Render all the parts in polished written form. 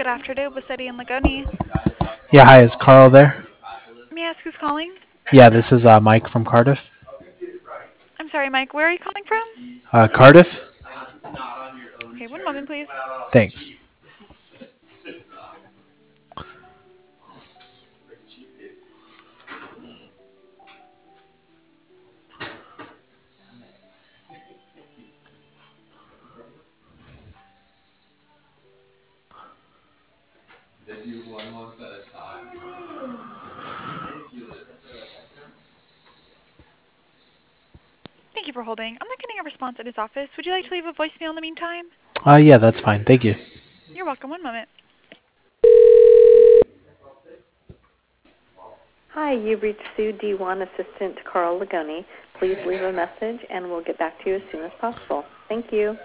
Good afternoon, Bassetti and Lagoni. Yeah, hi, is Carl there? May I ask who's calling? Yeah, this is Mike from Cardiff. I'm sorry, Mike. Where are you calling from? Cardiff? Okay, one moment, please. Thanks. Thank you for holding. I'm not getting a response at his office. Would you like to leave a voicemail in the meantime? Yeah, that's fine. Thank you. You're welcome. One moment. Hi, you've reached Sue D1 Assistant to Carl Lagoni. Please leave a message and we'll get back to you as soon as possible. Thank you.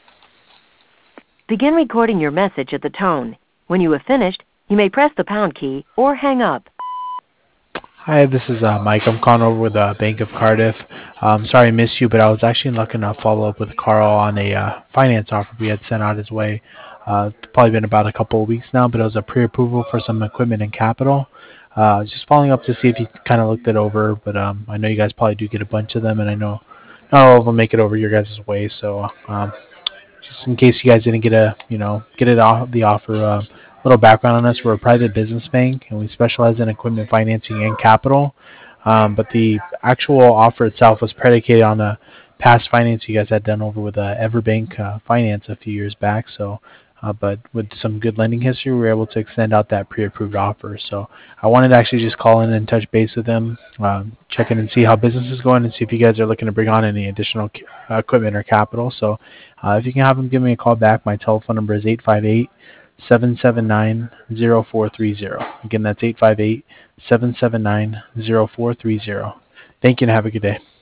Begin recording your message at the tone. When you have finished, you may press the pound key or hang up. Hi, this is Mike. I'm calling over with Bank of Cardiff. Sorry I missed you, but I was actually looking to follow up with Carl on a finance offer we had sent out his way. It's probably been about a couple of weeks now, but it was a pre-approval for some equipment and capital. Just following up to see if you kind of looked it over, but I know you guys probably do get a bunch of them, and I know not all of them make it over your guys' way, so just in case you guys didn't get it off the offer, little background on us. We're a private business bank, and we specialize in equipment financing and capital. But the actual offer itself was predicated on a past finance you guys had done over with Everbank Finance a few years back. So, but with some good lending history, we were able to extend out that pre-approved offer. So I wanted to actually just call in and touch base with them, check in and see how business is going, and see if you guys are looking to bring on any additional equipment or capital. So if you can have them give me a call back, my telephone number is 858-779-0430. Again, that's 858-779-0430. Thank you and have a good day.